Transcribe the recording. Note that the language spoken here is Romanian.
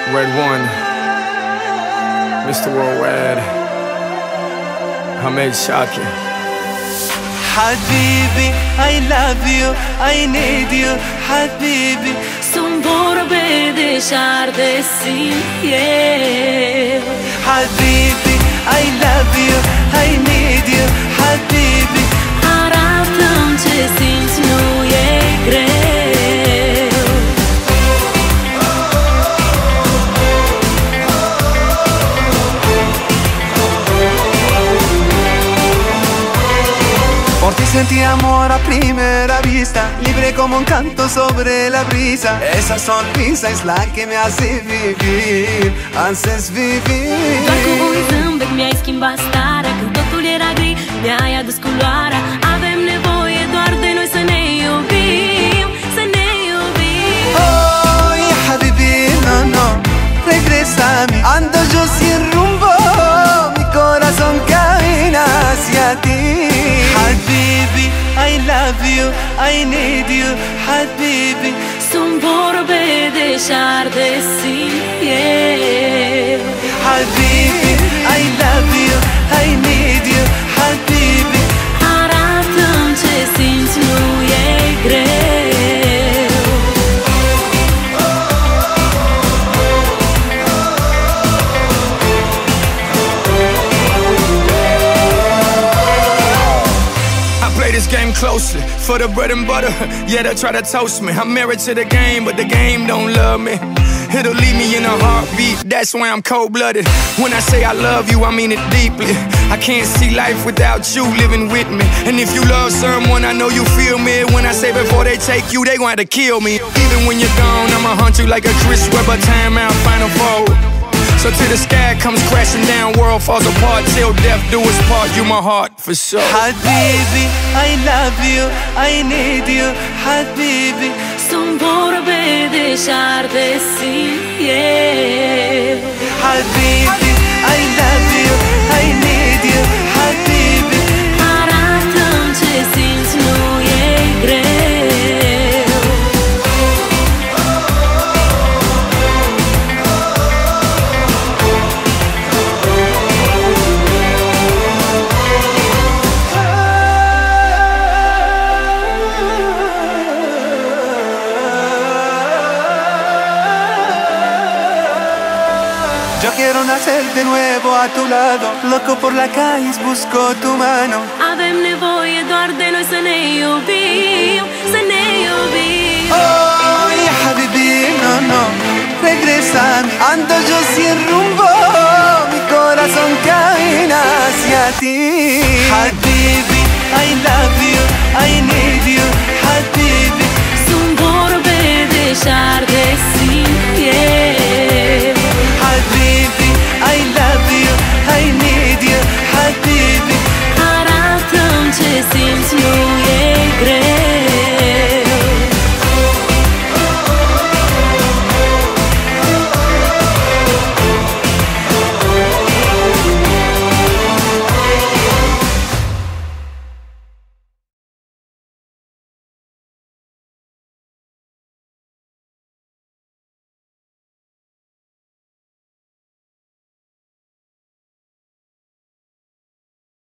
Red One, Mr. Worldwide, Hamed Shaki. Habibi, I love you, I need you, Habibi. Sunt vorbe deșarte, simt eu. Habibi, I love you, I need you, Habibi. Arată-mi ce simți, nu e greu. Por ti sentí amor a primera vista, libre como un canto sobre la brisa. Esa sonrisa es la que me hace vivir, haces vivir. Doar cu un zâmbet mi-ai schimbat starea, când totul era gri, mi-ai adus culoarea. Avem nevoie doar de noi să ne iubim, să ne iubim. Oh, habibi, no, no, regresa a mí. Ando yo sin rumbo, mi corazón camina hacia ti. Habibi, I love you, I need you, Habibi. Sunt vorbe deșarte, simt eu. Habibi, I love you, I need you, Habibi. Arată-mi ce simți, nu e greu. This game closely for the bread and butter. Yeah, they try to toast me. I'm married to the game, but the game don't love me. It'll leave me in a heartbeat. That's why I'm cold-blooded. When I say I love you, I mean it deeply. I can't see life without you living with me. And if you love someone, I know you feel me. When I say before they take you, they gon' have to kill me. Even when you're gone, I'ma hunt you like a Chris Webber timeout final four. So till the sky comes crashing down, world falls apart, till death do us part, you my heart for sure. Habibi, I love you, I need you, Habibi. Sunt vorbe deșarte, simt eu. Habibi, I love you, I need you, Habibi. Arată-mi ce simți, nu e greu. Yo quiero nacer de nuevo a tu lado, loco por la calle busco tu mano. Avem nevoie doar de noi să ne iubim, să ne iubim. Oh, ya habibi, no, no, regresa a mí. Ando yo sin rumbo, mi corazón camina hacia ti. Habibi, I love you, I need you.